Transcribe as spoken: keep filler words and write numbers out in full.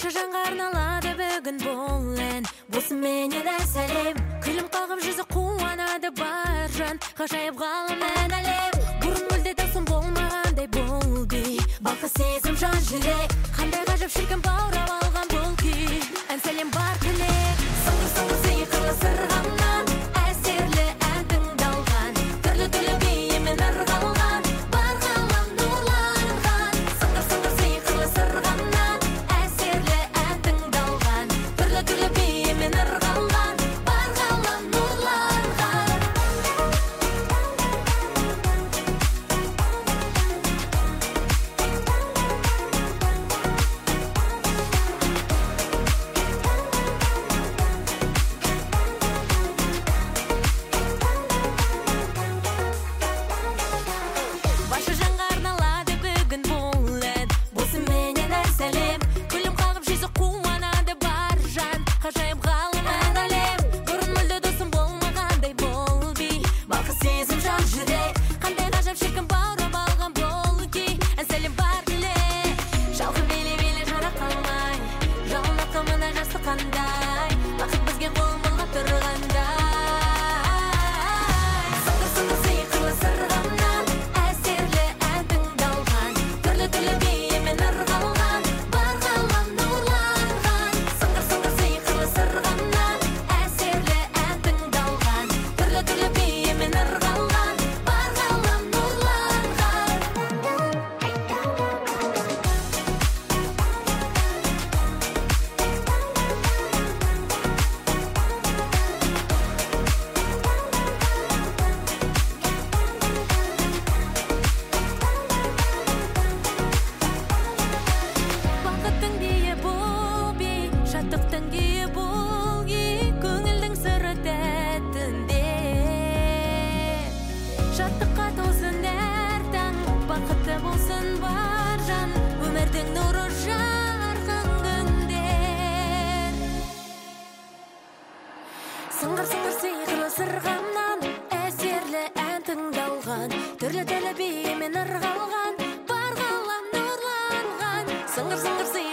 Башы жанға арналады бүгін бұл ән, болсын менен әсәлем. Күлім қағып жүзі қуанады бар жан, ғажайып ғалам ән әлем. Бұрын мүлде даусым болмағандай болды, балқы сезім жан жүрек. Қандай ғажап шіркін баурап алған бұл күй, ән сәлем бар тілек. Сыңғыр-сыңғыр сиқырлы сырғамнан әсерлі ән тыңдалған, түрлі-түрлі биімен ырғалған, бар ғалам нұрланған. Сыңғыр-сыңғыр сиқырлы сырғамнан әсерлі ән тыңдалған, түрлі-түрлі биімен ырғалған, бар ғалам нұрланған. Башы жанға арналады бүгін бұл ән, болсын менен әсәлем. Күлім қағып жүзі қуанады бар жан, ғажайып ғалам ән әлем. Бұрын мүлде досым болмағандай бұл би, балқы сезім жан жүрек. Қандай ғажап шіркін баурап алған бұл күй, ән сәлем бар тілек. Жалқы беле-беле жара қалмай, жалын атқамына жасты қандай, бақыт бізге қолмылға тұрғандай. Сыңғыр-сыңғыр сиқырлы сырғамнан әсерлі ән тыңдалған, түрлі-түрлі биімен ырғалған, бар ғалам нұрланған. Сыңғыр-сыңғыр сиқырлы сырғамнан әсерлі ән тыңдалған, түрлі-түрлі биімен ырғалған, бар ғалам нұрланған. Бақыттың биі бұл би, шаттықтың күйі бұл күй, көңілдің сыры тәттінде. Шаттыққа толсын әр таң, бақытты болсын бар жан, өмірдің нұры жарқын күндер. Сыңғыр-сыңғыр сиқырлы сырғамнан әсерлі ән тыңдалған, түрлі-түрлі биімен ырғалған, бар ғалам нұрланған. Сыңғыр-сыңғыр сиқырлы